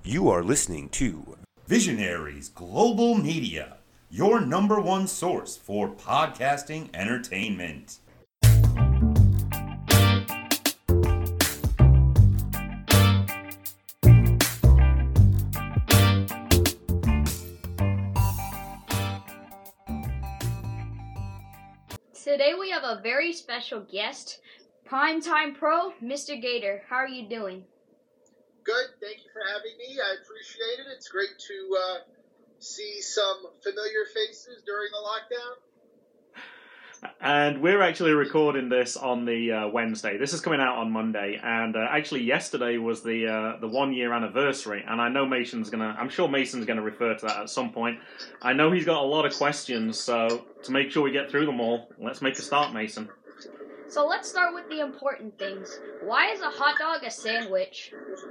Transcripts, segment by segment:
You are listening to Visionaries Global Media, your number one source for podcasting entertainment. Today we have a very special guest, Primetime Pro, Mr. Gator. How are you doing? Good. Thank you for having me. I appreciate it. It's great to see some familiar faces during the lockdown. And we're actually recording this on the Wednesday. This is coming out on Monday, and actually yesterday was the 1 year anniversary. And I know I'm sure Mason's gonna refer to that at some point. I know he's got a lot of questions, so to make sure we get through them all, let's make a start, Mason. So let's start with the important things. Why is a hot dog a sandwich?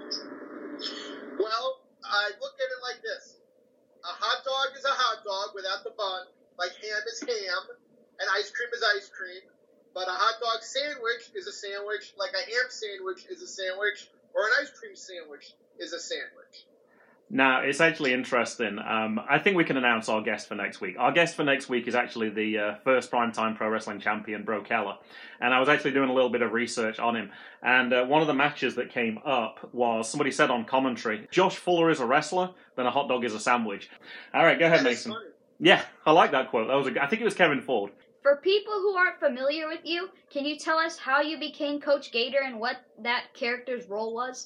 Well, I look at it like this. A hot dog is a hot dog without the bun, like ham is ham, and ice cream is ice cream. But a hot dog sandwich is a sandwich, like a ham sandwich is a sandwich, or an ice cream sandwich is a sandwich. Now, it's actually interesting. I think we can announce our guest for next week. Our guest for next week is actually the first Primetime Pro Wrestling champion, Bro Keller. And I was actually doing a little bit of research on him. And one of the matches that came up was, somebody said on commentary, Josh Fuller is a wrestler, then a hot dog is a sandwich. All right, go ahead, Mason. Yeah, I like that quote. I think it was Kevin Ford. For people who aren't familiar with you, can you tell us how you became Coach Gator and what that character's role was?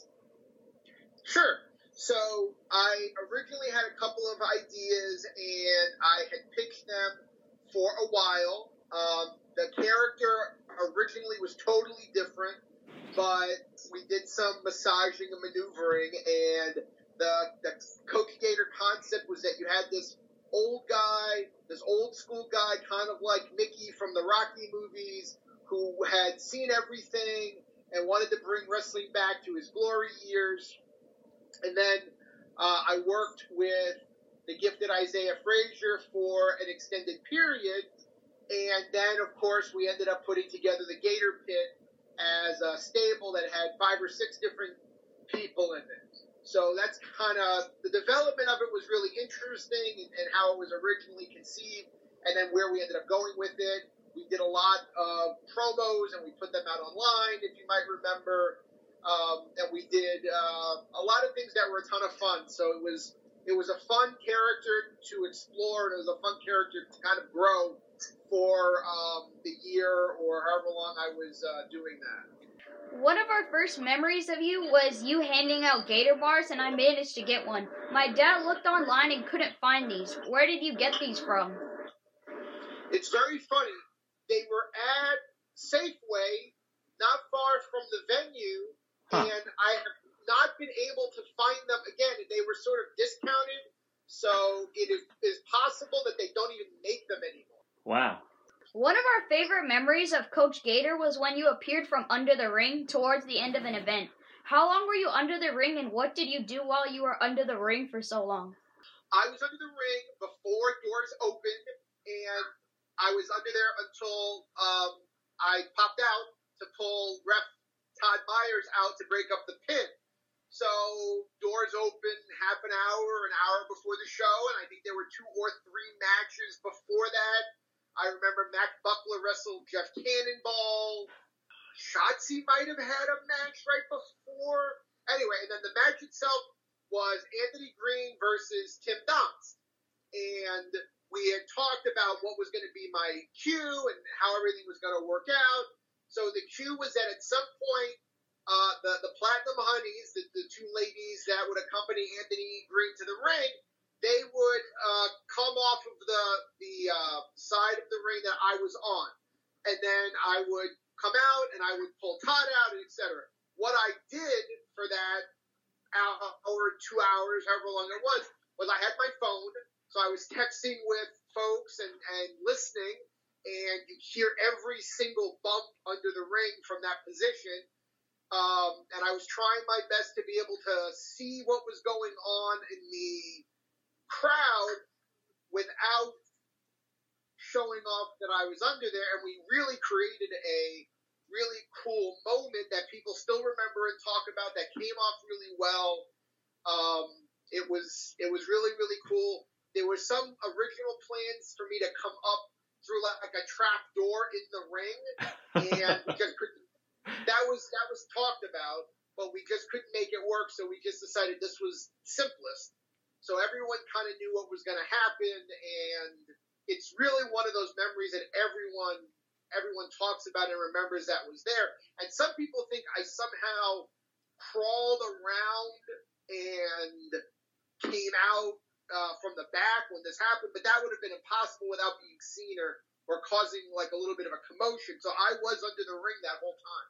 Sure. So I originally had a couple of ideas, and I had pitched them for a while. The character originally was totally different, but we did some massaging and maneuvering, and the Coach Gator concept was that you had this old guy, this old school guy, kind of like Mickey from the Rocky movies, who had seen everything and wanted to bring wrestling back to his glory years. And then I worked with the gifted Isaiah Frazier for an extended period. And then, of course, we ended up putting together the Gator Pit as a stable that had 5 or 6 different people in it. So that's kind of, the development of it was really interesting, and how it was originally conceived, and then where we ended up going with it. We did a lot of promos, and we put them out online, if you might remember. And we did a lot of things that were a ton of fun. So it was a fun character to explore, and it was a fun character to kind of grow for the year or however long I was doing that. One of our first memories of you was you handing out Gator bars, and I managed to get one. My dad looked online and couldn't find these. Where did you get these from? It's very funny. They were at Safeway, not far from the venue. And I have not been able to find them again. They were sort of discounted, so it is possible that they don't even make them anymore. Wow. One of our favorite memories of Coach Gator was when you appeared from under the ring towards the end of an event. How long were you under the ring, and what did you do while you were under the ring for so long? I was under the ring before doors opened, and I was under there until I popped out to pull ref Todd Myers out to break up the pin. So doors open half an hour before the show, and I think there were 2 or 3 matches before that. I remember Mac Buckler wrestled Jeff Cannonball. Shotzi might have had a match right before. Anyway, and then the match itself was Anthony Green versus Tim Donst. And we had talked about what was going to be my cue and how everything was going to work out. So the cue was that at some point, the Platinum Honeys, the 2 ladies that would accompany Anthony Green to the ring, they would come off of the side of the ring that I was on. And then I would come out and I would pull Todd out, and etc. What I did for that hour, 2 hours, however long it was I had my phone, so I was texting with folks and listening, and you hear every single bump under the ring from that position. And I was trying my best to be able to see what was going on in the crowd without showing off that I was under there. And we really created a really cool moment that people still remember and talk about, that came off really well. it was really, really cool. There were some original plans for me to come up through like a trap door in the ring, and that was talked about, but we just couldn't make it work. So we just decided this was simplest. So everyone kind of knew what was going to happen, and it's really one of those memories that everyone talks about and remembers that was there. And some people think I somehow crawled around and came out from the back when this happened, but that would have been impossible without being seen or causing like a little bit of a commotion. So I was under the ring that whole time.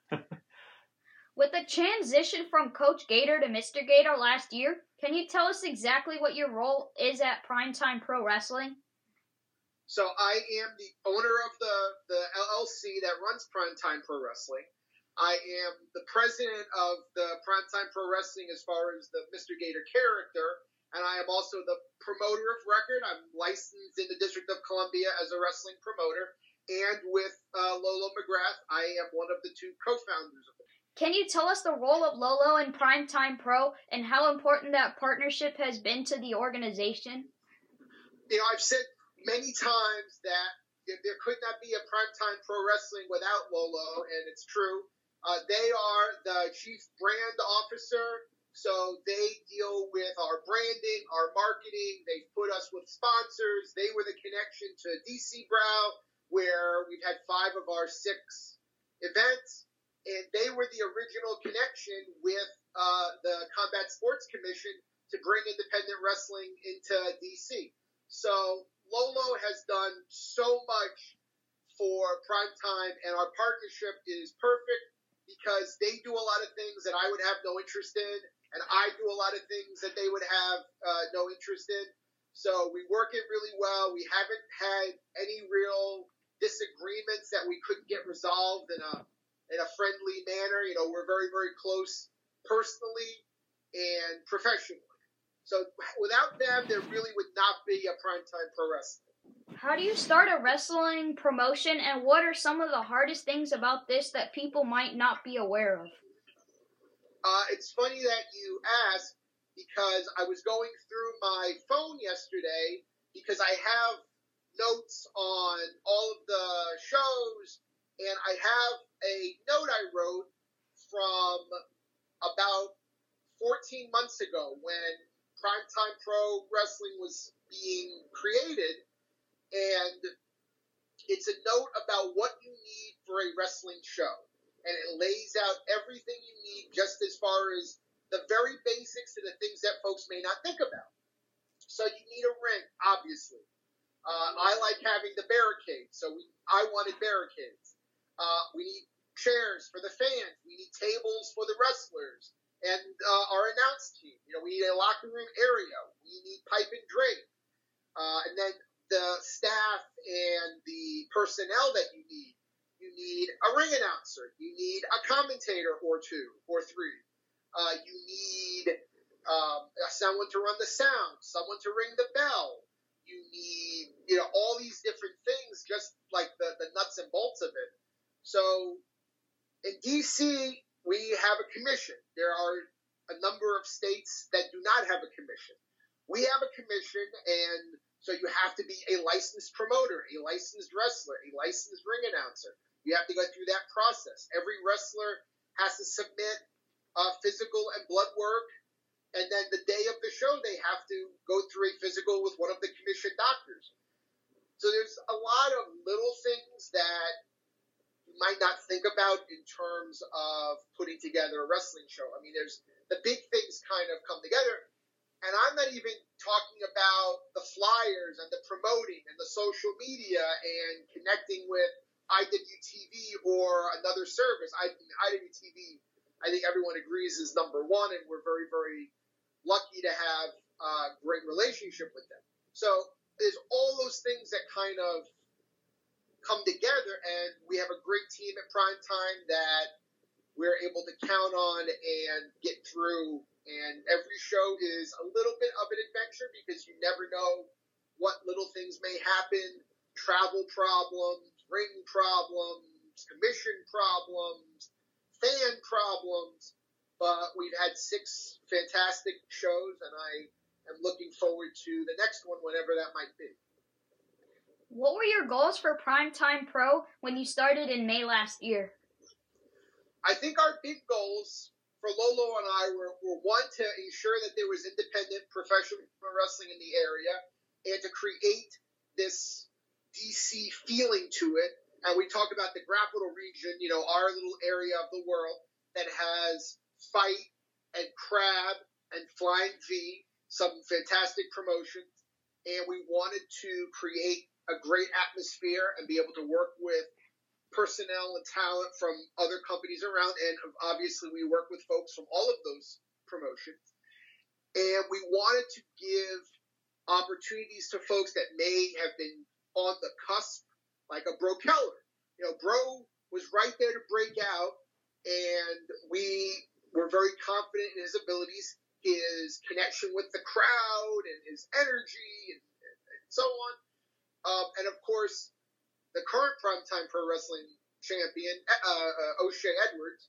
With the transition from Coach Gator to Mr. Gator last year, can you tell us exactly what your role is at Primetime Pro Wrestling? So I am the owner of the LLC that runs Primetime Pro Wrestling. I am the president of the Primetime Pro Wrestling as far as the Mr. Gator character, and I am also the promoter of record. I'm licensed in the District of Columbia as a wrestling promoter, and with Lolo McGrath, I am one of the two co-founders of it. Can you tell us the role of Lolo in Primetime Pro and how important that partnership has been to the organization? You know, I've said many times that there could not be a Primetime Pro Wrestling without Lolo, and it's true. They are the chief brand officer, so they deal with our branding, our marketing. They've put us with sponsors. They were the connection to DC Brow, where we've had 5 of our 6 events. And they were the original connection with the Combat Sports Commission to bring independent wrestling into DC. So Lolo has done so much for Primetime, and our partnership is perfect because they do a lot of things that I would have no interest in, and I do a lot of things that they would have no interest in. So we work it really well. We haven't had any real disagreements that we couldn't get resolved in a friendly manner. You know, we're very, very close personally and professionally. So without them, there really would not be a Primetime Pro Wrestling. How do you start a wrestling promotion, and what are some of the hardest things about this that people might not be aware of? It's funny that you ask, because I was going through my phone yesterday because I have notes on all of the shows, and I have a note I wrote from about 14 months ago when Primetime Pro Wrestling was being created, and it's a note about what you need for a wrestling show, and it lays out everything you need just as far as the very basics and the things that folks may not think about. So you need a ring, obviously. I like having the barricades, so I wanted barricades. We need chairs for the fans. We need tables for the wrestlers and our announce team. You know, we need a locker room area. We need pipe and drape. And then the staff and the personnel that you need. You need a ring announcer. You need a commentator or 2 or 3. You need someone to run the sound, someone to ring the bell. You need, you know, all these different things, just like the nuts and bolts of it. So in DC, we have a commission. There are a number of states that do not have a commission. We have a commission, and so you have to be a licensed promoter, a licensed wrestler, a licensed ring announcer. You have to go through that process. Every wrestler has to submit physical and blood work, and then the day of the show, they have to go through a physical with one of the commissioned doctors. So there's a lot of little things that you might not think about in terms of putting together a wrestling show. I mean, there's the big things kind of come together, and I'm not even talking about the flyers and the promoting and the social media and connecting with IWTV or another service. IWTV, I think everyone agrees, is number 1, and we're very, very lucky to have a great relationship with them. So there's all those things that kind of come together, and we have a great team at Primetime that we're able to count on and get through. And every show is a little bit of an adventure because you never know what little things may happen. Travel problems, ring problems, commission problems, fan problems. But we've had 6 fantastic shows, and I am looking forward to the next one, whenever that might be. What were your goals for Primetime Pro when you started in May last year? I think our big goals for Lolo and I were one, to ensure that there was independent professional wrestling in the area, and to create this DC feeling to it. And we talk about the Grapple region, our little area of the world that has Fight and Crab and Flying V, some fantastic promotions. And we wanted to create a great atmosphere and be able to work with personnel and talent from other companies around. And obviously we work with folks from all of those promotions. And we wanted to give opportunities to folks that may have been on the cusp, like a Bro Keller. Bro was right there to break out, and we were very confident in his abilities, his connection with the crowd, and his energy, and so on. And of course, the current Primetime Pro Wrestling champion, O'Shea Edwards,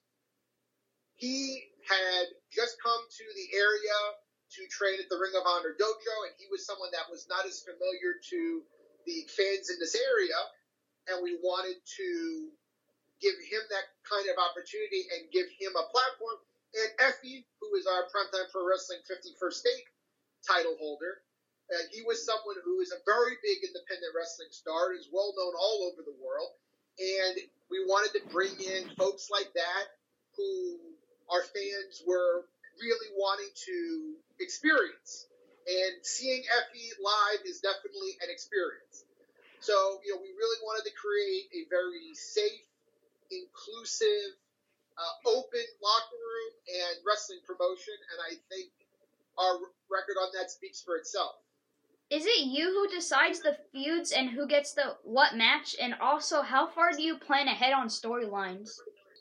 he had just come to the area to train at the Ring of Honor Dojo, and he was someone that was not as familiar to the fans in this area, and we wanted to give him that kind of opportunity and give him a platform. And Effie, who is our Primetime Pro Wrestling 51st State title holder, he was someone who is a very big independent wrestling star, is well known all over the world, and we wanted to bring in folks like that who our fans were really wanting to experience. And seeing Effie live is definitely an experience. So, we really wanted to create a very safe, inclusive, open locker room and wrestling promotion, and I think our record on that speaks for itself. Is it you who decides the feuds and who gets the what match? And also, how far do you plan ahead on storylines?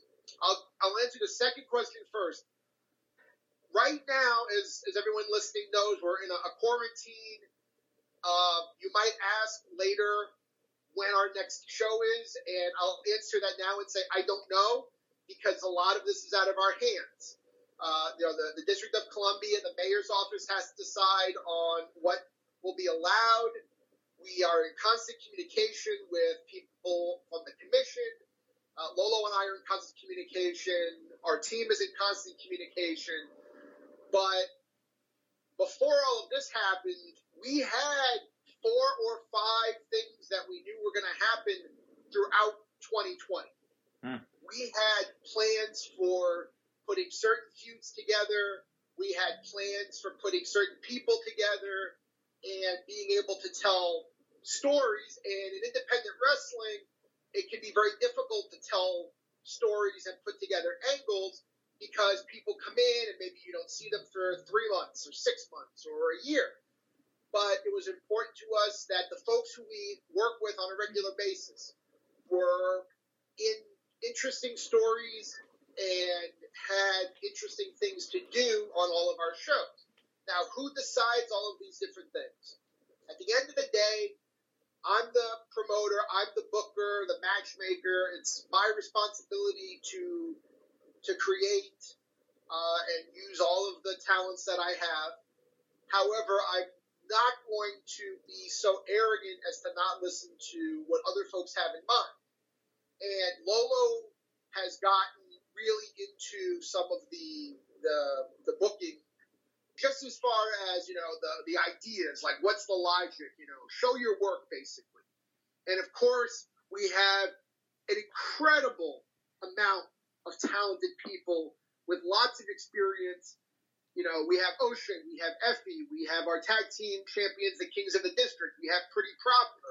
I'll answer the second question first. Right now, as everyone listening knows, we're in a quarantine. You might ask later when our next show is, and I'll answer that now and say I don't know, because a lot of this is out of our hands. The District of Columbia, the mayor's office has to decide on what will be allowed. We are in constant communication with people from the commission. Lolo and I are in constant communication. Our team is in constant communication. But before all of this happened, we had 4 or 5 things that we knew were going to happen throughout 2020. We had plans for putting certain feuds together. We had plans for putting certain people together and being able to tell stories. And in independent wrestling, it can be very difficult to tell stories and put together angles, because people come in and maybe you don't see them for 3 months or 6 months or a year. But it was important to us that the folks who we work with on a regular basis were in interesting stories and had interesting things to do on all of our shows. Now, who decides all of these different things? At the end of the day, I'm the promoter, I'm the booker, the matchmaker. It's my responsibility to create and use all of the talents that I have. However, I'm not going to be so arrogant as to not listen to what other folks have in mind. And Lolo has gotten really into some of the booking, just as far as, the ideas, like what's the logic, show your work, basically. And of course, we have an incredible amount of talented people with lots of experience. We have O'Shea, we have Effie, we have our tag team champions, the Kings of the District. We have Pretty Proper.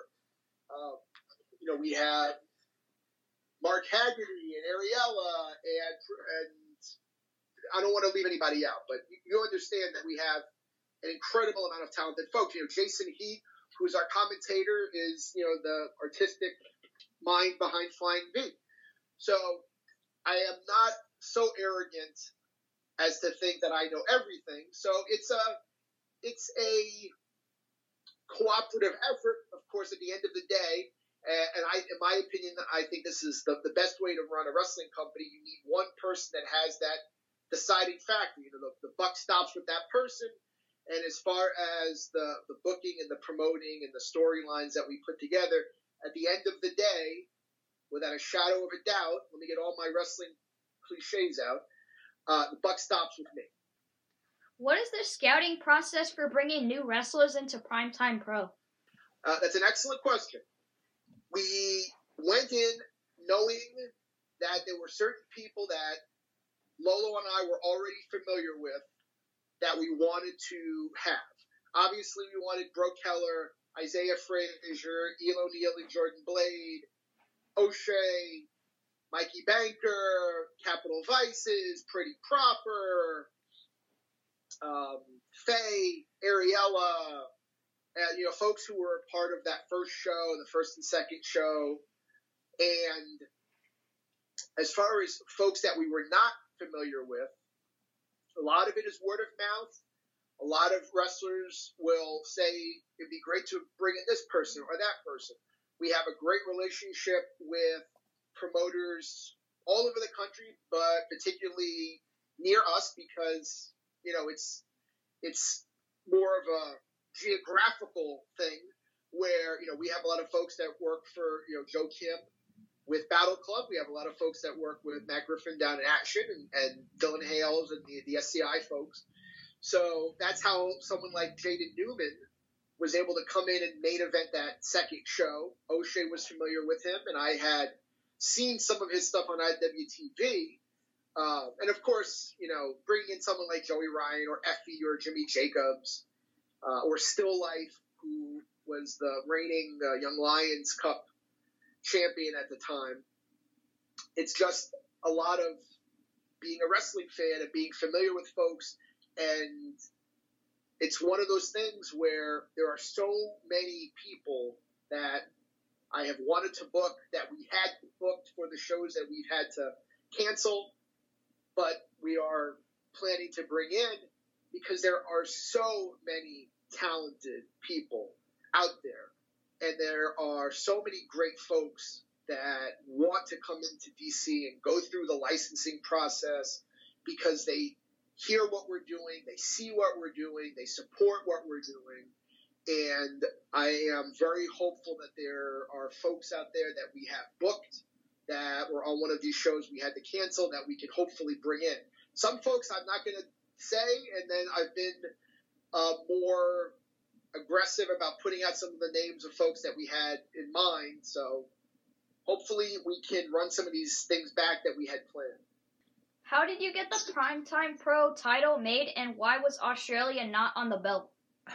We have Mark Haggerty and Ariella, and I don't want to leave anybody out, but you understand that we have an incredible amount of talented folks. Jason Heat, who's our commentator, is, the artistic mind behind Flying V. So I am not so arrogant as to think that I know everything. So it's a cooperative effort, of course, at the end of the day. And in my opinion, I think this is the best way to run a wrestling company. You need one person that has that deciding factor. You know, the buck stops with that person. And as far as the booking and the promoting and the storylines that we put together, at the end of the day, without a shadow of a doubt, let me get all my wrestling cliches out, the buck stops with me. What is the scouting process for bringing new wrestlers into Primetime Pro? That's an excellent question. We went in knowing that there were certain people that Lolo and I were already familiar with that we wanted to have. Obviously, we wanted Bro Keller, Isaiah Frazier, Elo Neal and Jordan Blade, O'Shea, Mikey Banker, Capital Vices, Pretty Proper, Faye, Ariella, and, you know, folks who were part of that first show, the first and second show. And as far as folks that we were not familiar with, a lot of it is word of mouth. A lot of wrestlers will say, it'd be great to bring in this person or that person. We have a great relationship with promoters all over the country, but particularly near us because, you know, it's more of a geographical thing where, you know, we have a lot of folks that work for, you know, Joe Kim with Battle Club. We have a lot of folks that work with Matt Griffin down in Action and Dylan Hales and the SCI folks. So that's how someone like Jaden Newman was able to come in and main event that second show. O'Shea was familiar with him, and I had seen some of his stuff on IWTV. And of course, you know, bringing in someone like Joey Ryan or Effie or Jimmy Jacobs or Still Life, who was the reigning Young Lions Cup champion at the time. It's just a lot of being a wrestling fan and being familiar with folks. And it's one of those things where there are so many people that I have wanted to book that we had booked for the shows that we've had to cancel, but we are planning to bring in because there are so many talented people out there. And there are so many great folks that want to come into DC and go through the licensing process because they hear what we're doing, they see what we're doing, they support what we're doing. And I am very hopeful that there are folks out there that we have booked that were on one of these shows we had to cancel that we can hopefully bring in. Some folks I'm not going to say, and then I've been more aggressive about putting out some of the names of folks that we had in mind. So hopefully we can run some of these things back that we had planned. How did you get the Primetime Pro title made, and why was Australia not on the belt?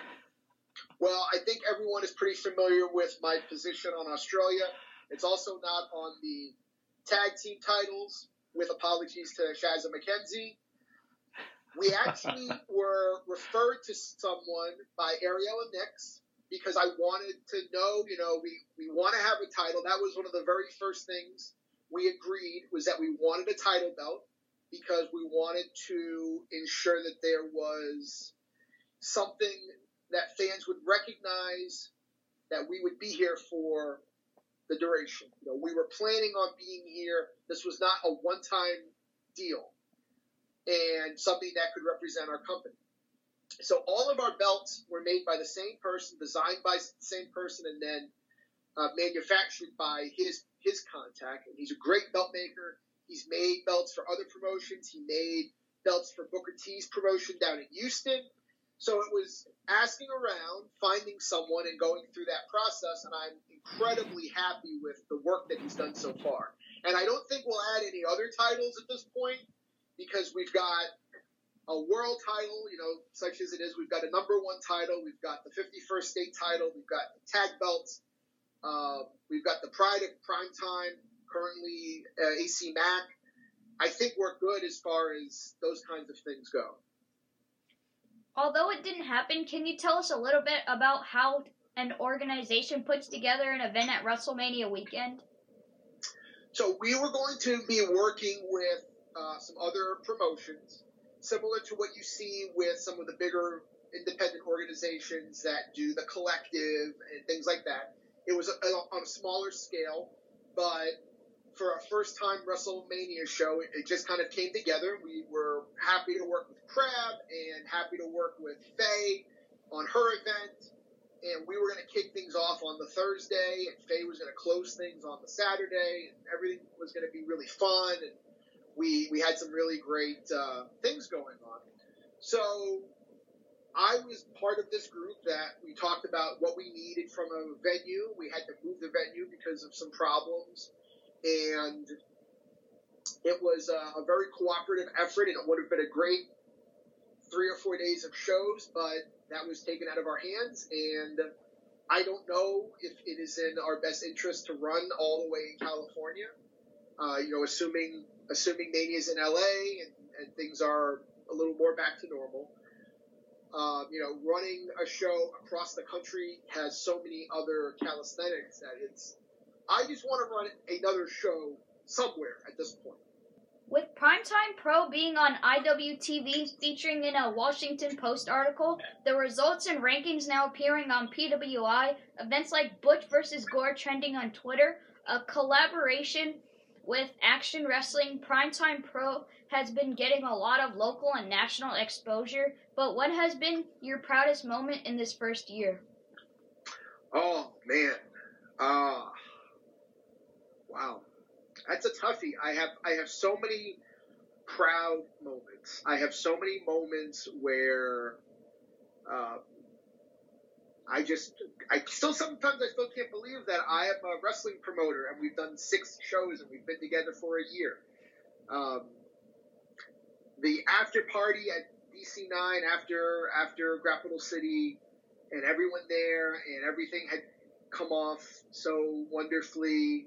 Well, I think everyone is pretty familiar with my position on Australia. It's also not on the tag team titles, with apologies to Shazza McKenzie. We actually were referred to someone by Ariella Nix because I wanted to know, you know, we want to have a title. That was one of the very first things we agreed, was that we wanted a title belt because we wanted to ensure that there was something that fans would recognize, that we would be here for the duration. You know, we were planning on being here. This was not a one-time deal and something that could represent our company. So all of our belts were made by the same person, designed by the same person, and then manufactured by his contact. And he's a great belt maker. He's made belts for other promotions. He made belts for Booker T's promotion down in Houston. So it was asking around, finding someone, and going through that process, and I'm incredibly happy with the work that he's done so far. And I don't think we'll add any other titles at this point, because we've got a world title, you know, such as it is. We've got a number one title. We've got the 51st state title. We've got the tag belts. We've got the Pride of Primetime, currently AC Mac. I think we're good as far as those kinds of things go. Although it didn't happen, can you tell us a little bit about how an organization puts together an event at WrestleMania weekend? So we were going to be working with some other promotions, similar to what you see with some of the bigger independent organizations that do the collective and things like that. It was on a smaller scale, but for our first time WrestleMania show, it just kind of came together. We were happy to work with Crab and happy to work with Faye on her event. And we were going to kick things off on the Thursday, and Faye was going to close things on the Saturday, and everything was going to be really fun. And we had some really great things going on. So I was part of this group that we talked about what we needed from a venue. We had to move the venue because of some problems. And it was a very cooperative effort, and it would have been a great 3 or 4 days of shows, but that was taken out of our hands, and I don't know if it is in our best interest to run all the way in California. Assuming Mania's in LA and things are a little more back to normal. Running a show across the country has so many other calisthenics that I just want to run another show somewhere at this point. With Primetime Pro being on IWTV featuring in a Washington Post article, the results and rankings now appearing on PWI, events like Butch vs. Gore trending on Twitter, a collaboration with Action Wrestling, Primetime Pro has been getting a lot of local and national exposure, but what has been your proudest moment in this first year? Oh, man. Wow. That's a toughie. I have so many proud moments. I have so many moments where sometimes I still can't believe that I am a wrestling promoter and we've done 6 shows and we've been together for a year. The after party at DC9 after Grapple City, and everyone there, and everything had come off so wonderfully.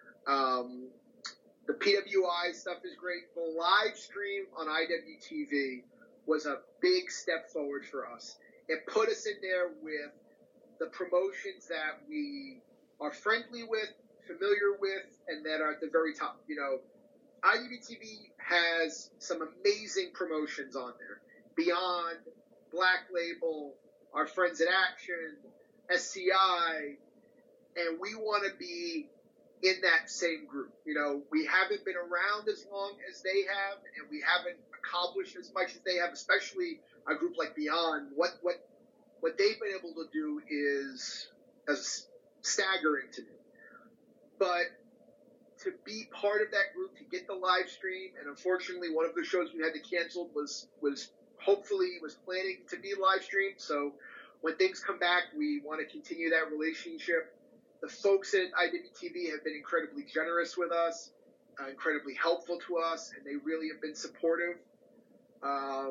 The PWI stuff is great. The live stream on IWTV was a big step forward for us. It put us in there with the promotions that we are friendly with, familiar with, and that are at the very top. IWTV has some amazing promotions on there. Beyond, Black Label, our friends at Action, SCI, and we want to be in that same group. We haven't been around as long as they have, and we haven't accomplished as much as they have, especially a group like Beyond. What they've been able to do is staggering to me. But to be part of that group, to get the live stream, and unfortunately one of the shows we had to cancel was planning to be live streamed. So when things come back, we want to continue that relationship. The folks at IWTV have been incredibly generous with us, incredibly helpful to us, and they really have been supportive. I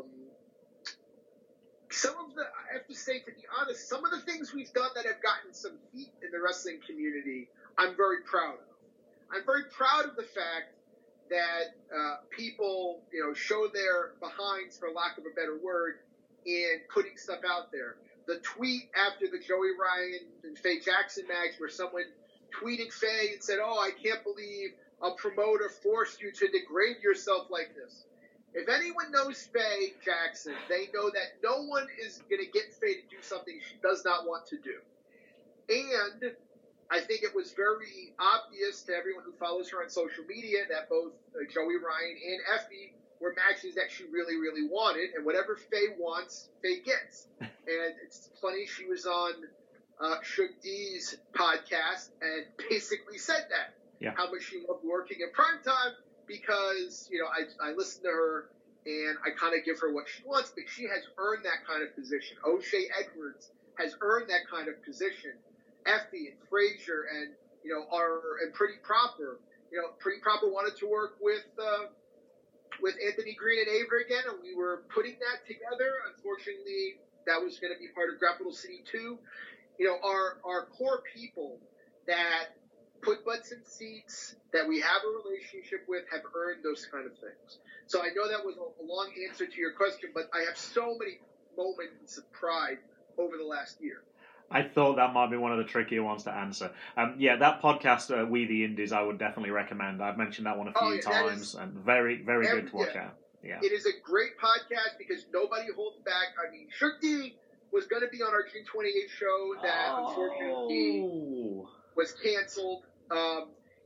have to say, to be honest, some of the things we've done that have gotten some heat in the wrestling community, I'm very proud of. I'm very proud of the fact that people, show their behinds, for lack of a better word, in putting stuff out there. The tweet after the Joey Ryan and Faye Jackson match where someone tweeted Faye and said, "Oh, I can't believe a promoter forced you to degrade yourself like this." If anyone knows Faye Jackson, they know that no one is going to get Faye to do something she does not want to do. And I think it was very obvious to everyone who follows her on social media that both Joey Ryan and Effie were matches that she really, really wanted. And whatever Faye wants, Faye gets. And it's funny, she was on Shug D's podcast and basically said that. Yeah. How much she loved working in primetime because, I listen to her and I kind of give her what she wants, but she has earned that kind of position. O'Shea Edwards has earned that kind of position. Effie and Frazier and, and Pretty Proper. Pretty Proper wanted to work with Anthony Green and Ava again, and we were putting that together. Unfortunately, that was going to be part of Grapple City 2. Our core people that put butts in seats, that we have a relationship with, have earned those kind of things. So I know that was a long answer to your question, but I have so many moments of pride over the last year. I thought that might be one of the trickier ones to answer. That podcast, We the Indies, I would definitely recommend. I've mentioned that one a few times, and very, very good to watch out. Yeah. It is a great podcast because nobody holds back. I mean, Shukti was going to be on our June 28th show that unfortunately was canceled.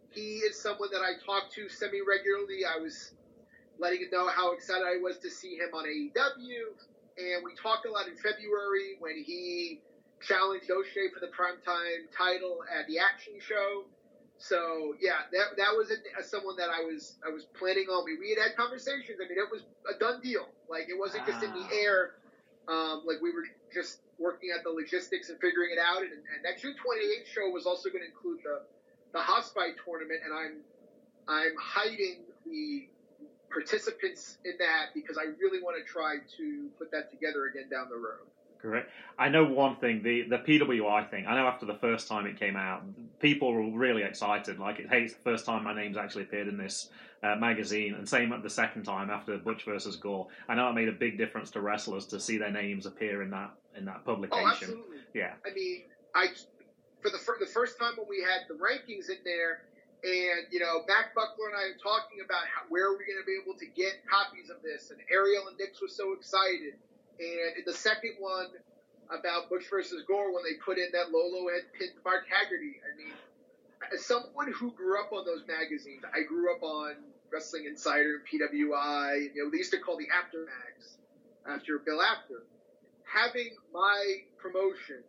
He is someone that I talk to semi-regularly. I was letting him know how excited I was to see him on AEW, and we talked a lot in February when he challenged O'Shea for the primetime title at the Action Show. So yeah, that was someone that I was planning on. We had conversations. I mean, it was a done deal. Like, it wasn't just in the air. Like, we were just working at the logistics and figuring it out. And that June 28th show was also going to include the Hospice tournament, and I'm hiding the participants in that because I really want to try to put that together again down the road. Correct. I know one thing, the PWI thing. I know after the first time it came out, people were really excited. Like, hey, it's the first time my name's actually appeared in this magazine, and same at the second time after Butch versus Gore. I know it made a big difference to wrestlers to see their names appear in that publication. Oh, absolutely. Yeah. I mean, for the first time when we had the rankings in there, and, you know, Mac Buckler and I are talking about where are we going to be able to get copies of this, and Ariel and Dix was so excited. And in the second one about Butch versus Gore, when they put in that Lolo had pinned Mark Haggerty, I mean, as someone who grew up on those magazines, I grew up on Wrestling Insider and PWI, you know, they used to call the After Mags after Bill Apter. Having my promotion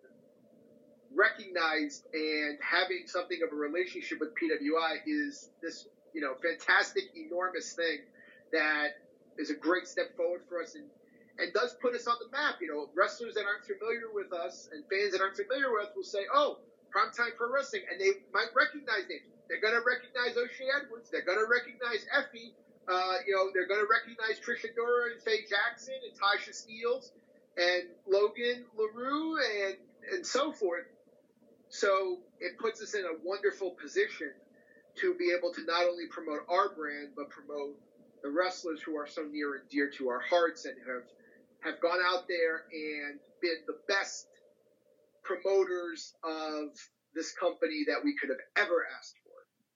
recognized and having something of a relationship with PWI is this, you know, fantastic, enormous thing that is a great step forward for us and does put us on the map. You know, wrestlers that aren't familiar with us and fans that aren't familiar with us will say, oh, Primetime Pro Wrestling, and they might recognize names. They're going to recognize O'Shea Edwards. They're going to recognize Effie. You know, they're going to recognize Trish Adora and Faye Jackson and Tasha Steeles and Logan LaRue and so forth. So it puts us in a wonderful position to be able to not only promote our brand, but promote the wrestlers who are so near and dear to our hearts and have gone out there and been the best promoters of this company that we could have ever asked for.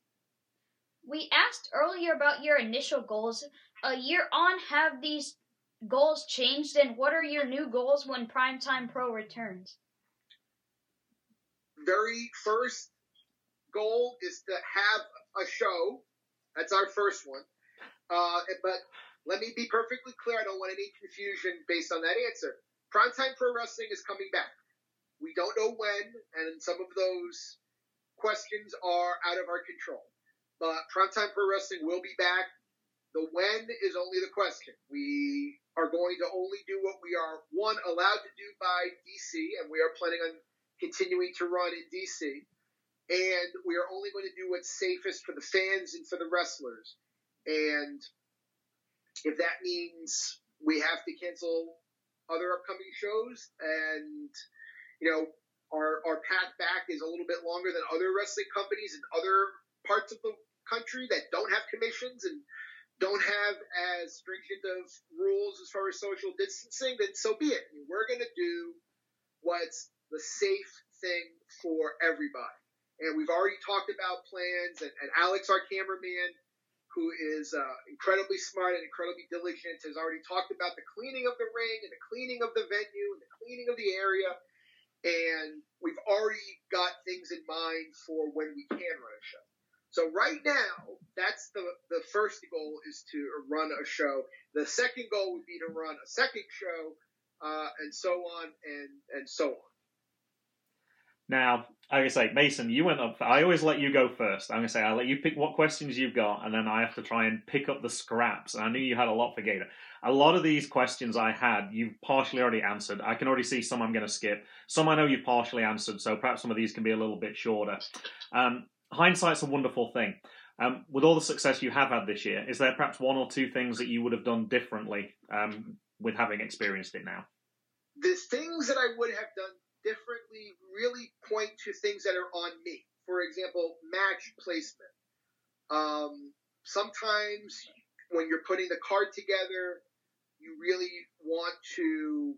We asked earlier about your initial goals. A year on, have these goals changed, and what are your new goals when Primetime Pro returns? Very first goal is to have a show. That's our first one. But let me be perfectly clear. I don't want any confusion based on that answer. Primetime Pro Wrestling is coming back. We don't know when, and some of those questions are out of our control. But Primetime Pro Wrestling will be back. The when is only the question. We are going to only do what we are, one, allowed to do by DC, and we are planning on continuing to run in DC. And we are only going to do what's safest for the fans and for the wrestlers. And if that means we have to cancel other upcoming shows and, you know, our path back is a little bit longer than other wrestling companies in other parts of the country that don't have commissions and don't have as stringent of rules as far as social distancing, then so be it. I mean, we're going to do what's the safe thing for everybody. And we've already talked about plans, and Alex, our cameraman, who is incredibly smart and incredibly diligent, has already talked about the cleaning of the ring and the cleaning of the venue and the cleaning of the area. And we've already got things in mind for when we can run a show. So right now, that's the first goal, is to run a show. The second goal would be to run a second show, and so on and so on. Now, like I say, Mason, you went up. I always let you go first. I'm going to say I'll let you pick what questions you've got, and then I have to try and pick up the scraps. And I knew you had a lot for Gator. A lot of these questions I had, you've partially already answered. I can already see some I'm going to skip. Some I know you've partially answered, so perhaps some of these can be a little bit shorter. Hindsight's a wonderful thing. With all the success you have had this year, is there perhaps one or two things that you would have done differently with having experienced it now? The things that I would have done differently really point to things that are on me. For example, match placement. Sometimes when you're putting the card together, you really want to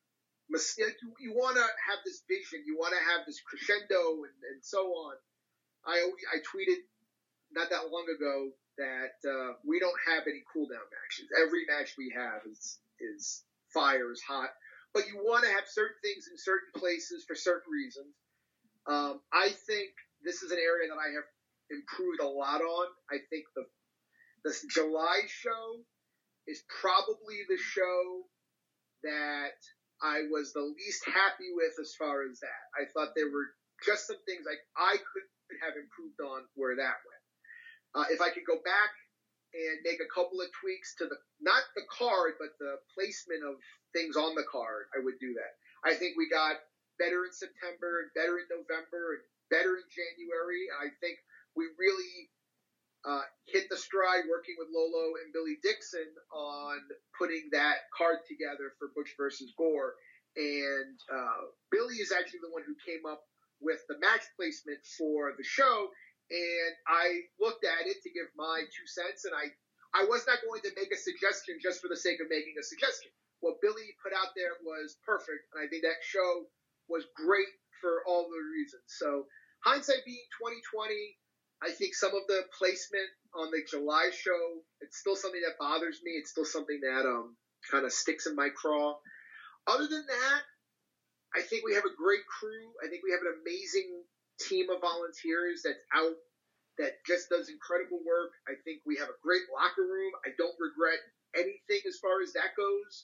have this vision. You want to have this crescendo and so on. I tweeted not that long ago that we don't have any cool-down matches. Every match we have is fire, is hot. But you want to have certain things in certain places for certain reasons. I think this is an area that I have improved a lot on. I think the July show is probably the show that I was the least happy with as far as that. I thought there were just some things like I could have improved on where that went. If I could go back and make a couple of tweaks to not the card, but the placement of things on the card, I would do that. I think we got better in September, and better in November, and better in January. I think we really hit the stride working with Lolo and Billy Dixon on putting that card together for Butch versus Gore. And Billy is actually the one who came up with the match placement for the show. And I looked at it to give my 2 cents, and I was not going to make a suggestion just for the sake of making a suggestion. What Billy put out there was perfect, and I think that show was great for all the reasons. So hindsight being 2020, I think some of the placement on the July show, it's still something that bothers me. It's still something that kind of sticks in my craw. Other than that, I think we have a great crew. I think we have an amazing team of volunteers that's out that just does incredible work. I think we have a great locker room. I don't regret anything as far as that goes.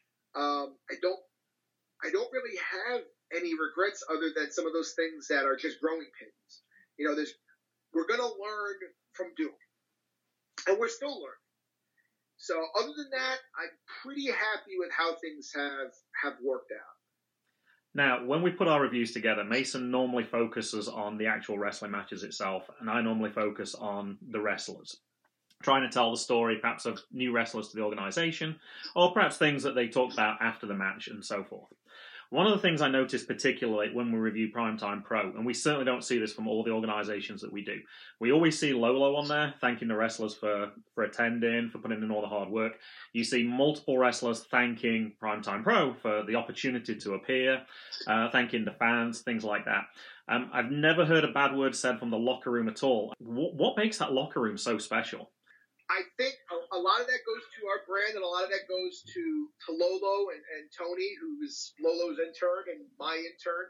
I don't really have any regrets other than some of those things that are just growing pains. You know, we're going to learn from doing, and we're still learning. So other than that, I'm pretty happy with how things have worked out. Now, when we put our reviews together, Mason normally focuses on the actual wrestling matches itself, and I normally focus on the wrestlers, trying to tell the story perhaps of new wrestlers to the organization, or perhaps things that they talked about after the match and so forth. One of the things I noticed particularly when we review Primetime Pro, and we certainly don't see this from all the organizations that we do, we always see Lolo on there thanking the wrestlers for attending, for putting in all the hard work. You see multiple wrestlers thanking Primetime Pro for the opportunity to appear, thanking the fans, things like that. I've never heard a bad word said from the locker room at all. What makes that locker room so special? I think a lot of that goes to our brand, and a lot of that goes to Lolo and Tony, who is Lolo's intern and my intern.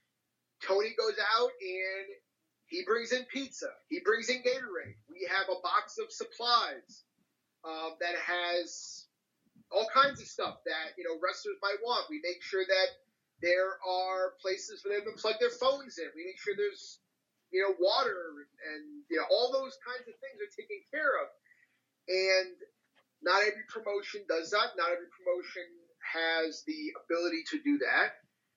Tony goes out and he brings in pizza. He brings in Gatorade. We have a box of supplies that has all kinds of stuff that, you know, wrestlers might want. We make sure that there are places for them to plug their phones in. We make sure there's, you know, water and, you know, all those kinds of things are taken care of. And not every promotion does that. Not every promotion has the ability to do that.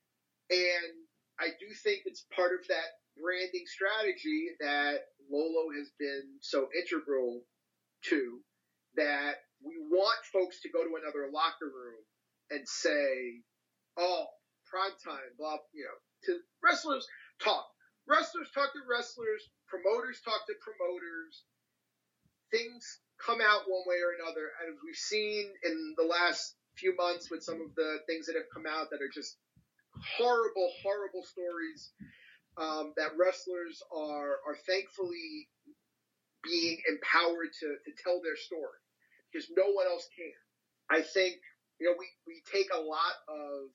And I do think it's part of that branding strategy that Lolo has been so integral to, that we want folks to go to another locker room and say, oh, Primetime, blah, you know, to wrestlers talk. Wrestlers talk to wrestlers. Promoters talk to promoters. Things come out one way or another, and as we've seen in the last few months with some of the things that have come out that are just horrible, horrible stories, that wrestlers are thankfully being empowered to tell their story, because no one else can. I think, you know, we take a lot of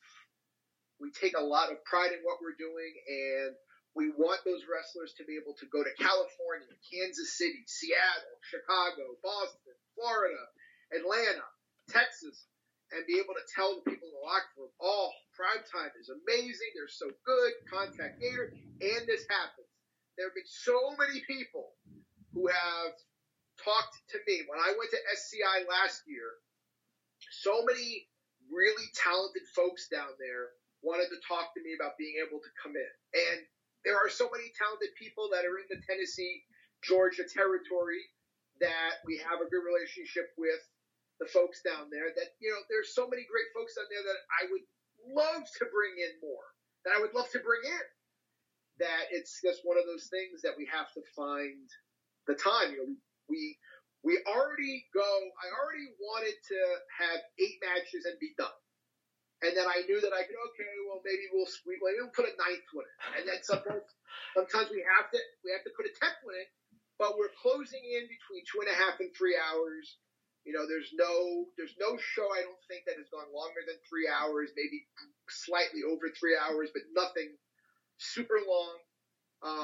pride in what we're doing, and we want those wrestlers to be able to go to California, Kansas City, Seattle, Chicago, Boston, Florida, Atlanta, Texas, and be able to tell the people in the locker room, oh, Primetime is amazing, they're so good, contact Gator, and this happens. There have been so many people who have talked to me. When I went to SCI last year, so many really talented folks down there wanted to talk to me about being able to come in. And there are so many talented people that are in the Tennessee, Georgia territory that we have a good relationship with the folks down there, that, you know, there's so many great folks down there that I would love to bring in more, that I would love to bring in, that it's just one of those things that we have to find the time. You know, we already I already wanted to have 8 matches and be done. And then I knew that I could, maybe we'll put a 9th one in. And then sometimes we have to put a 10th one in, but we're closing in between 2.5 and 3 hours. You know, there's no show, I don't think, that has gone longer than 3 hours, maybe slightly over 3 hours, but nothing super long.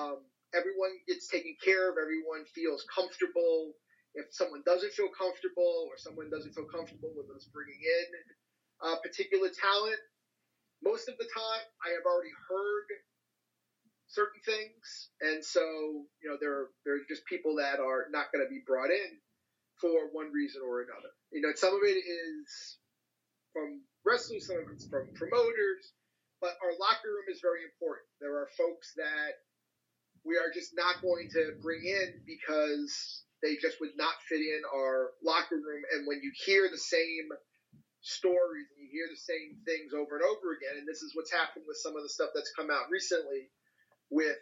everyone gets taken care of, everyone feels comfortable. If someone doesn't feel comfortable or someone doesn't feel comfortable with us bringing in particular talent, most of the time I have already heard certain things, and so there are just people that are not going to be brought in for one reason or another. Some of it is from wrestlers, some of it's from promoters, but our locker room is very important. There are folks that we are just not going to bring in because they just would not fit in our locker room. And when you hear the same stories and you hear the same things over and over again, and this is what's happened with some of the stuff that's come out recently with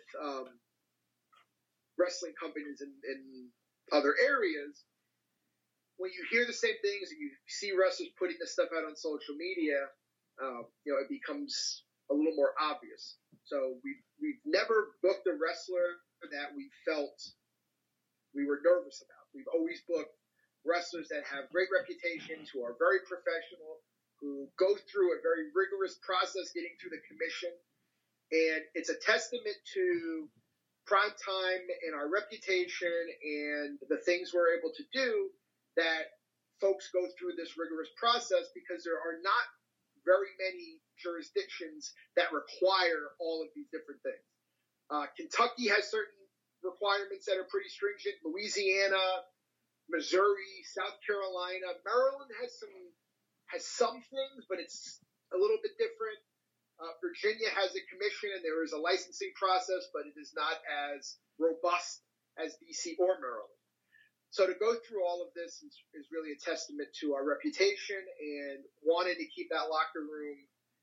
wrestling companies in other areas, when you hear the same things and you see wrestlers putting this stuff out on social media, it becomes a little more obvious. So we've never booked a wrestler that we felt we were nervous about. We've always booked wrestlers that have great reputations, who are very professional, who go through a very rigorous process getting through the commission. And it's a testament to Prime Time and our reputation and the things we're able to do that folks go through this rigorous process, because there are not very many jurisdictions that require all of these different things. Kentucky has certain requirements that are pretty stringent. Louisiana, Missouri, South Carolina, Maryland has some things, but it's a little bit different. Virginia has a commission and there is a licensing process, but it is not as robust as DC or Maryland. So to go through all of this is really a testament to our reputation and wanting to keep that locker room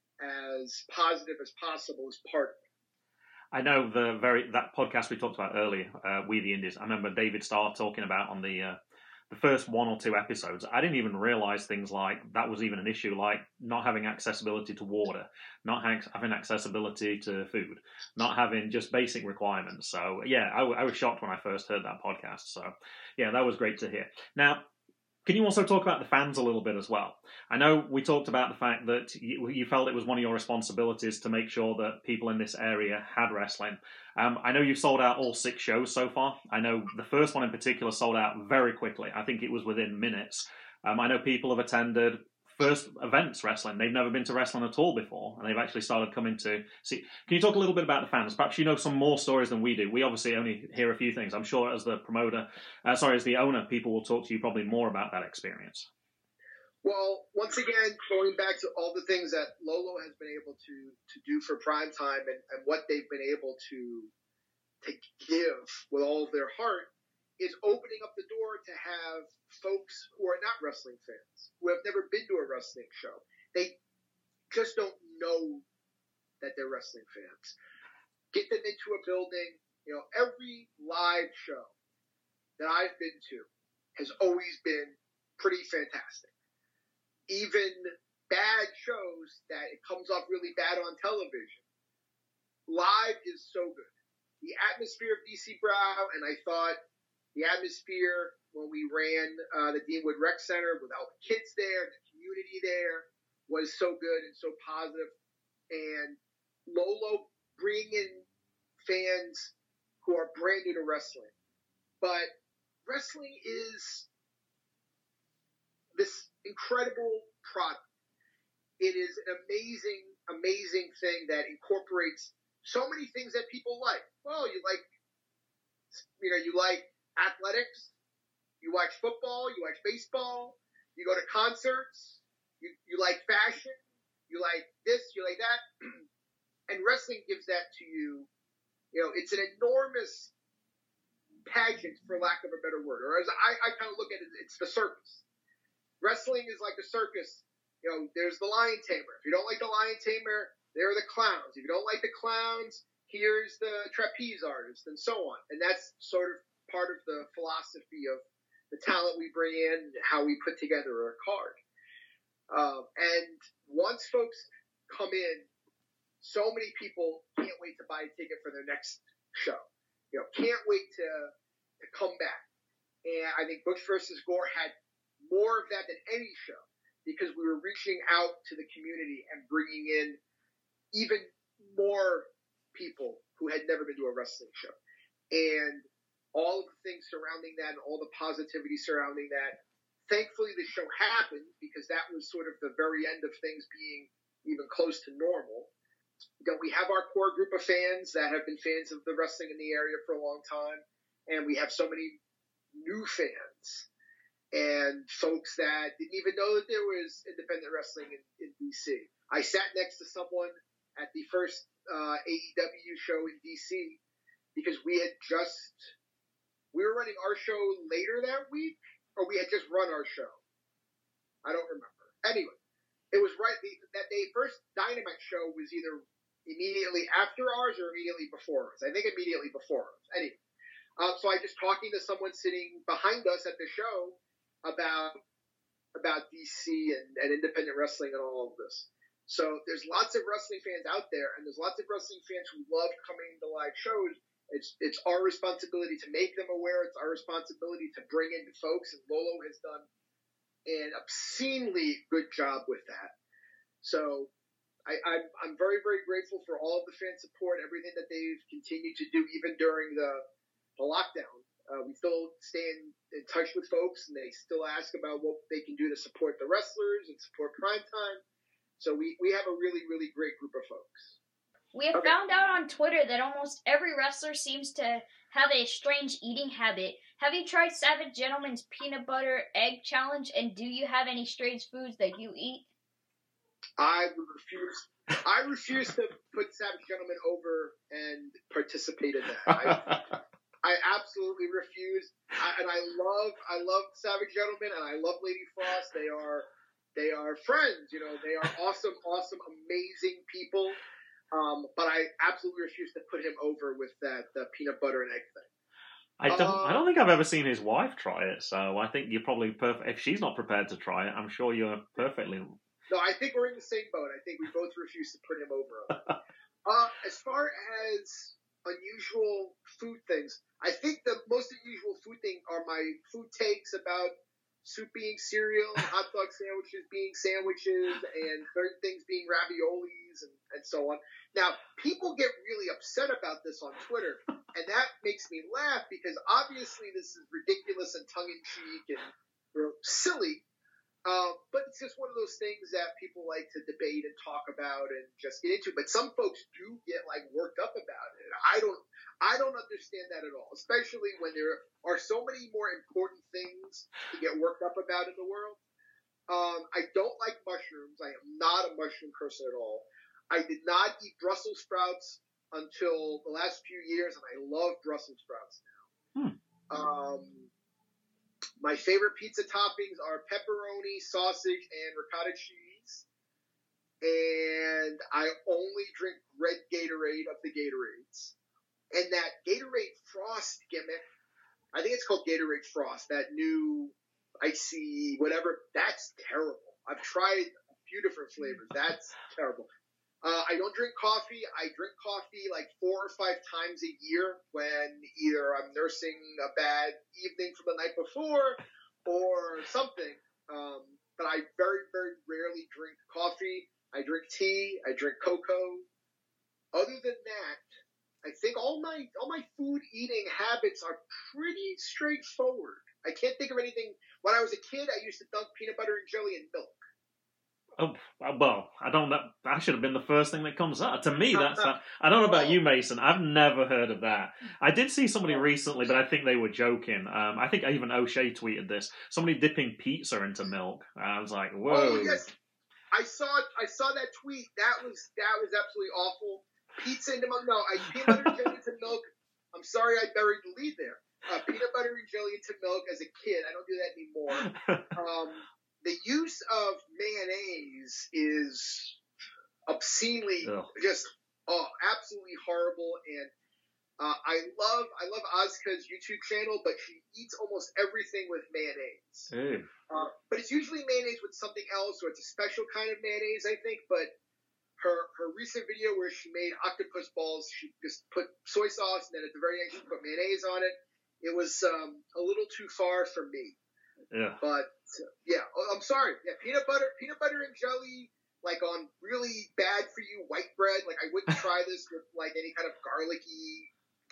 as positive as possible as part of it. I know that podcast we talked about earlier, We the Indies. I remember David Starr talking about on the first one or two episodes. I didn't even realize things like that was even an issue, like not having accessibility to water, not having accessibility to food, not having just basic requirements. So yeah, I was shocked when I first heard that podcast. So yeah, that was great to hear. Now, can you also talk about the fans a little bit as well? I know we talked about the fact that you felt it was one of your responsibilities to make sure that people in this area had wrestling. I know you've sold out all 6 shows so far. I know the first one in particular sold out very quickly. I think it was within minutes. I know people have attended first events wrestling. They've never been to wrestling at all before, and they've actually started coming to see. Can you talk a little bit about the fans? Perhaps you know some more stories than we do. We obviously only hear a few things. I'm sure as the as the owner, people will talk to you probably more about that experience. Well, once again, going back to all the things that Lolo has been able to do for Prime Time and what they've been able to give with all of their heart, is opening up the door to have folks who are not wrestling fans, who have never been to a wrestling show. They just don't know that they're wrestling fans. Get them into a building. Every live show that I've been to has always been pretty fantastic. Even bad shows that it comes off really bad on television, live is so good. The atmosphere of DC Brow, and I thought the atmosphere when we ran the Deanwood Rec Center with all the kids there, the community there, was so good and so positive. And Lolo bringing in fans who are brand new to wrestling. But wrestling is this incredible product. It is an amazing, amazing thing that incorporates so many things that people like. Well, you like athletics, you watch football, you watch baseball, you go to concerts, you like fashion, you like this, you like that. And wrestling gives that to you. It's an enormous pageant, for lack of a better word. Or as I kind of look at it, it's the circus. Wrestling is like the circus. There's the lion tamer. If you don't like the lion tamer, there are the clowns. If you don't like the clowns, here's the trapeze artist, and so on. And that's sort of part of the philosophy of the talent we bring in, how we put together a card. And once folks come in, so many people can't wait to buy a ticket for their next show. Can't wait to come back. And I think Butch vs. Gore had more of that than any show, because we were reaching out to the community and bringing in even more people who had never been to a wrestling show. and all of the things surrounding that and all the positivity surrounding that. Thankfully, the show happened because that was sort of the very end of things being even close to normal. Then we have our core group of fans that have been fans of the wrestling in the area for a long time, and we have so many new fans and folks that didn't even know that there was independent wrestling in DC. I sat next to someone at the first AEW show in DC because we were running our show later that week, or we had just run our show. I don't remember. Anyway, it was right that day. First Dynamite show was either immediately after ours or immediately before us. I think immediately before us. Anyway, so I just talking to someone sitting behind us at the show about DC and independent wrestling and all of this. So there's lots of wrestling fans out there, and there's lots of wrestling fans who love coming to live shows. It's our responsibility to make them aware. It's our responsibility to bring in folks, and Lolo has done an obscenely good job with that. So I'm very, very grateful for all of the fan support, everything that they've continued to do, even during the lockdown. We still stay in touch with folks, and they still ask about what they can do to support the wrestlers and support Primetime. So we have a really, really great group of folks. We have found out on Twitter that almost every wrestler seems to have a strange eating habit. Have you tried Savage Gentleman's peanut butter egg challenge, and do you have any strange foods that you eat? I refuse to put Savage Gentleman over and participate in that. I absolutely refuse. I love Savage Gentleman, and I love Lady Frost. They are friends. You know, they are awesome, amazing people. But I absolutely refuse to put him over with the peanut butter and egg thing. I don't think I've ever seen his wife try it, so I think you're probably perfect. If she's not prepared to try it, I'm sure you're perfectly. No, I think we're in the same boat. I think we both refuse to put him over. As far as unusual food things, I think the most unusual food thing are my food takes about soup being cereal, hot dog sandwiches being sandwiches, and certain things being raviolis and so on. Now, people get really upset about this on Twitter, and that makes me laugh because obviously this is ridiculous and tongue-in-cheek and silly, but it's just one of those things that people like to debate and talk about and just get into. But some folks do get worked up about it. I don't understand that at all, especially when there are so many more important things to get worked up about in the world. I don't like mushrooms. I am not a mushroom person at all. I did not eat Brussels sprouts until the last few years, and I love Brussels sprouts now. My favorite pizza toppings are pepperoni, sausage, and ricotta cheese. And I only drink red Gatorade of the Gatorades. And that Gatorade Frost gimmick, I think it's called Gatorade Frost, that new icy whatever, that's terrible. I've tried a few different flavors. That's terrible. I don't drink coffee. I drink coffee 4 or 5 times a year when either I'm nursing a bad evening from the night before or something. But I very, very rarely drink coffee. I drink tea. I drink cocoa. Other than that, I think all my food eating habits are pretty straightforward. I can't think of anything. When I was a kid, I used to dunk peanut butter and jelly in milk. Oh, well, I don't know. That should have been the first thing that comes up. To me, that's... I don't know about you, Mason. I've never heard of that. I did see somebody recently, but I think they were joking. I think even O'Shea tweeted this. Somebody dipping pizza into milk. I was like, whoa. Oh, yes. I saw that tweet. That was absolutely awful. Pizza into milk. No, peanut butter and jelly into milk. I'm sorry I buried the lead there. Peanut butter and jelly into milk as a kid. I don't do that anymore. The use of mayonnaise is obscenely just absolutely horrible, and I love Asuka's YouTube channel, but she eats almost everything with mayonnaise. But it's usually mayonnaise with something else, or it's a special kind of mayonnaise, I think. But her recent video where she made octopus balls, she just put soy sauce, and then at the very end she put mayonnaise on it. It was a little too far for me. Yeah. But yeah, I'm sorry. Yeah, peanut butter and jelly, on really bad for you white bread. I wouldn't try this with any kind of garlicky gimmick or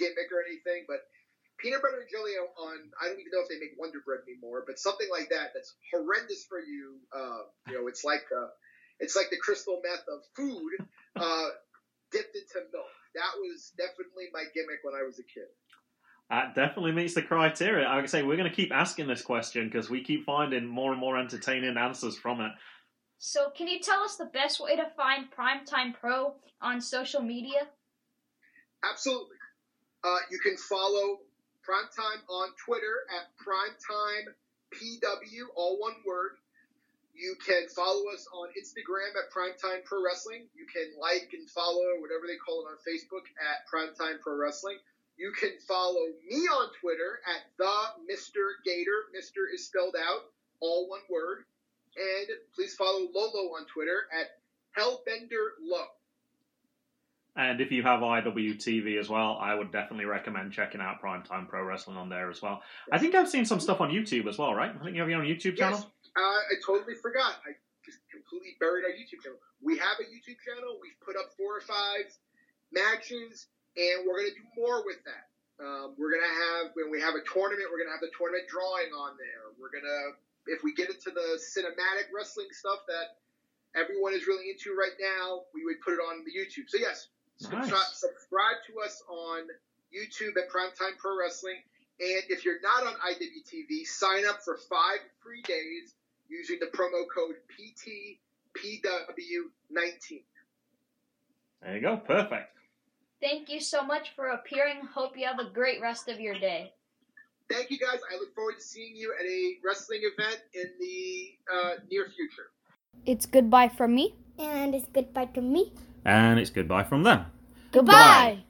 anything, but peanut butter and jelly on, I don't even know if they make Wonder Bread anymore, but something like that that's horrendous for you. It's like the crystal meth of food dipped into milk. That was definitely my gimmick when I was a kid. That definitely meets the criteria. I would say we're going to keep asking this question because we keep finding more and more entertaining answers from it. So can you tell us the best way to find Primetime Pro on social media? Absolutely. You can follow Primetime on Twitter at PrimetimePW, all one word. You can follow us on Instagram at Primetime Pro Wrestling. You can like and follow, whatever they call it, on Facebook at Primetime Pro Wrestling. You can follow me on Twitter at the Mr. Gator. Mr. is spelled out, all one word. And please follow Lolo on Twitter at HellbenderLo. And if you have IWTV as well, I would definitely recommend checking out Primetime Pro Wrestling on there as well. I think I've seen some stuff on YouTube as well, right? I think you have your own YouTube channel? Yes, I totally forgot. I just completely buried our YouTube channel. We have a YouTube channel. We've put up 4 or 5 matches, and we're going to do more with that. We're going to have, when we have a tournament, we're going to have the tournament drawing on there. We're going to, if we get into the cinematic wrestling stuff that everyone is really into right now, we would put it on the YouTube. So yes, subscribe to us on YouTube at Primetime Pro Wrestling. And if you're not on IWTV, sign up for 5 free days using the promo code PTPW19. There you go. Perfect. Thank you so much for appearing. Hope you have a great rest of your day. Thank you, guys. I look forward to seeing you at a wrestling event in the near future. It's goodbye from me. And it's goodbye from me. And it's goodbye from them. Goodbye.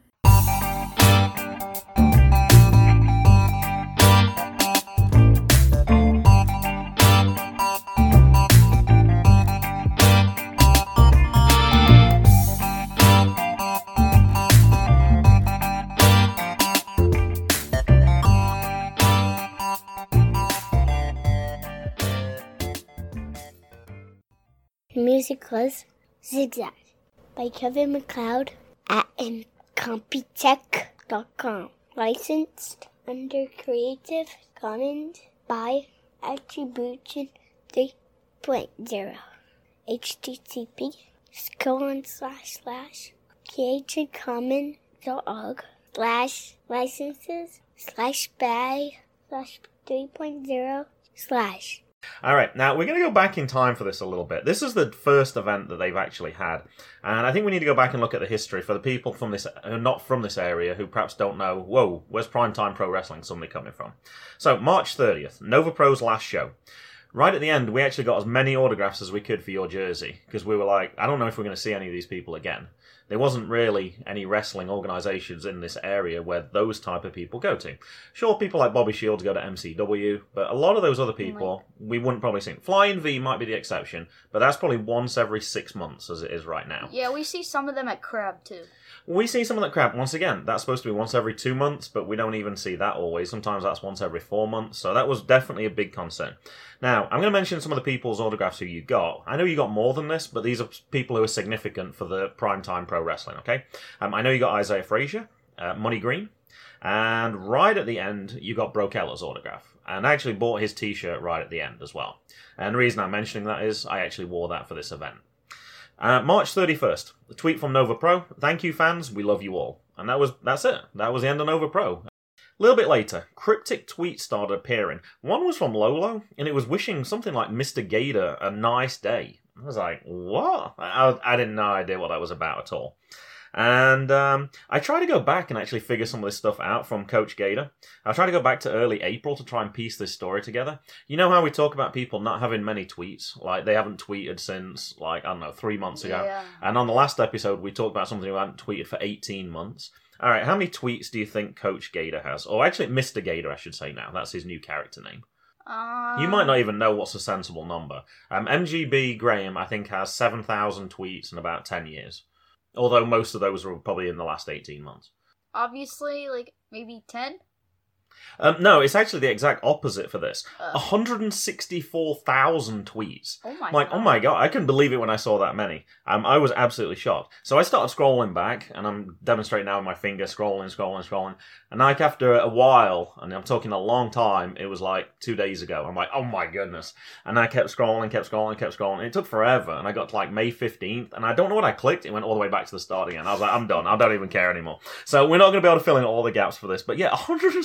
The music was Zigzag by Kevin MacLeod at Incompetech.com. Licensed under Creative Commons by Attribution 3.0. http://creativecommons.org/licenses/by/3.0/ All right, now we're going to go back in time for this a little bit. This is the first event that they've actually had, and I think we need to go back and look at the history for the people from this, not from this area, who perhaps don't know, whoa, where's Primetime Pro Wrestling suddenly coming from? So, March 30th, Nova Pro's last show. Right at the end, we actually got as many autographs as we could for your jersey, because we were like, I don't know if we're going to see any of these people again. There wasn't really any wrestling organisations in this area where those type of people go to. Sure, people like Bobby Shields go to MCW, but a lot of those other people, we wouldn't probably see. Flying V might be the exception, but that's probably once every 6 months as it is right now. Yeah, we see some of them at Crab, too. We see some of that crap. Once again, that's supposed to be once every 2 months, but we don't even see that always. Sometimes that's once every 4 months, so that was definitely a big concern. Now, I'm going to mention some of the people's autographs who you got. I know you got more than this, but these are people who are significant for the Primetime Pro Wrestling, okay? I know you got Isaiah Frazier, Money Green, and right at the end, you got Brokella's autograph. And I actually bought his t-shirt right at the end as well. And the reason I'm mentioning that is I actually wore that for this event. March 31st, a tweet from Nova Pro. Thank you, fans. We love you all. And that's it. That was the end of Nova Pro. A little bit later, cryptic tweets started appearing. One was from Lolo, and it was wishing something like Mr. Gator a nice day. I was like, what? I had no idea what that was about at all. And I tried to go back and actually figure some of this stuff out from Coach Gator. I tried to go back to early April to try and piece this story together. You know how we talk about people not having many tweets? Like, they haven't tweeted since, 3 months ago. Yeah. And on the last episode, we talked about something who hadn't tweeted for 18 months. All right, how many tweets do you think Coach Gator has? Or actually, Mr. Gator, I should say now. That's his new character name. You might not even know what's a sensible number. MGB Graham, I think, has 7,000 tweets in about 10 years. Although most of those were probably in the last 18 months. Obviously, maybe 10? No, it's actually the exact opposite for this. 164,000 tweets. Oh my Like, god. oh my god, I couldn't believe it when I saw that many. I was absolutely shocked. So I started scrolling back, and I'm demonstrating now with my finger, scrolling. And like after a while, and I'm talking a long time, it was like 2 days ago. I'm like, oh my goodness. And I kept scrolling. And it took forever, and I got to like May 15th, and I don't know what I clicked. It went all the way back to the start again. I was like, I'm done. I don't even care anymore. So we're not going to be able to fill in all the gaps for this. But yeah,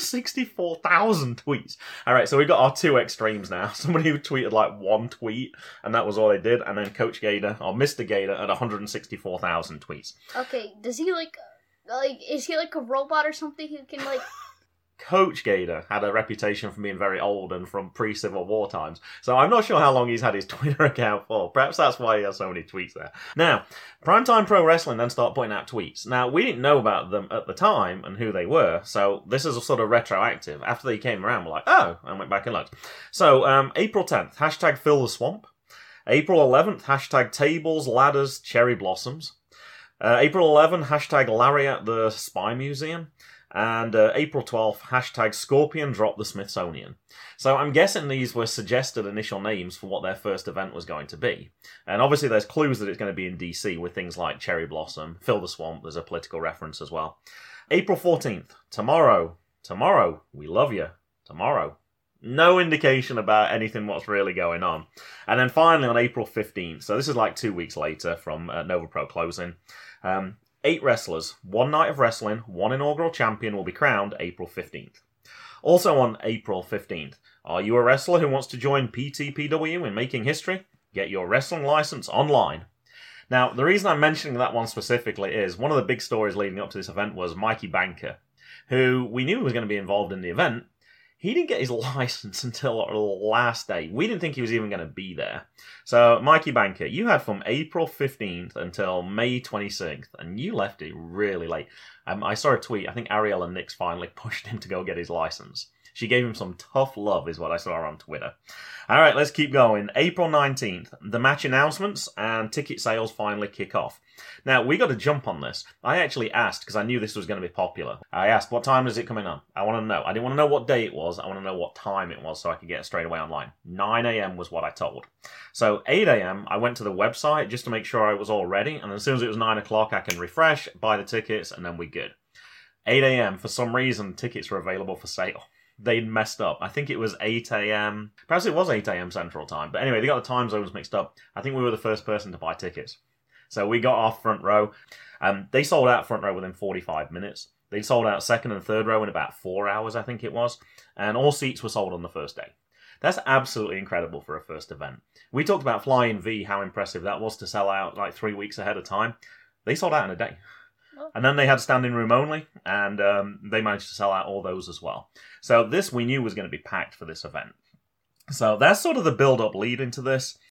164,000 tweets. All right, so we got our two extremes now. Somebody who tweeted like one tweet, and that was all they did. And then Coach Gator, or Mr. Gator, at 164,000 tweets. Okay, does he like, is he like a robot or something who can like... Coach Gator had a reputation for being very old and from pre-Civil War times, so I'm not sure how long he's had his Twitter account for. Perhaps that's why he has so many tweets there. Now, Primetime Pro Wrestling then started putting out tweets. Now, we didn't know about them at the time and who they were, so this is a sort of retroactive. After they came around, we're like, oh, and went back and looked. So, April 10th, hashtag Fill the Swamp. April 11th, hashtag Tables, Ladders, Cherry Blossoms. April 11th, hashtag Larry at the Spy Museum. And April 12th, hashtag Scorpion Drop the Smithsonian. So I'm guessing these were suggested initial names for what their first event was going to be. And obviously there's clues that it's going to be in DC with things like Cherry Blossom, Fill the Swamp, there's a political reference as well. April 14th, tomorrow, we love you, tomorrow. No indication about anything what's really going on. And then finally on April 15th, so this is like 2 weeks later from Nova Pro closing, 8 wrestlers, 1 night of wrestling, 1 inaugural champion will be crowned April 15th. Also on April 15th, are you a wrestler who wants to join PTPW in making history? Get your wrestling license online. Now, the reason I'm mentioning that one specifically is one of the big stories leading up to this event was Mikey Banker, who we knew was going to be involved in the event. He didn't get his license until last day. We didn't think he was even going to be there. So, Mikey Banker, you had from April 15th until May 26th, and you left it really late. I saw a tweet. I think Ariella Nix finally pushed him to go get his license. She gave him some tough love, is what I saw on Twitter. All right, let's keep going. April 19th, the match announcements and ticket sales finally kick off. Now, we got to jump on this. I actually asked, because I knew this was going to be popular. I asked, what time is it coming on? I want to know. I didn't want to know what day it was. I want to know what time it was so I could get it straight away online. 9 a.m. was what I told. So, 8 a.m., I went to the website just to make sure I was all ready. And as soon as it was 9 o'clock, I can refresh, buy the tickets, and then we're good. 8 a.m., for some reason, tickets were available for sale. They'd messed up. I think it was 8 a.m. Perhaps it was 8 a.m. Central Time. But anyway, they got the time zones mixed up. I think we were the first person to buy tickets. So we got off front row. They sold out front row within 45 minutes. They sold out second and third row in about 4 hours, I think it was. And all seats were sold on the first day. That's absolutely incredible for a first event. We talked about Flying V, how impressive that was to sell out like 3 weeks ahead of time. They sold out in a day. And then they had standing room only, and they managed to sell out all those as well. So this we knew was going to be packed for this event. So that's sort of the build-up lead into this.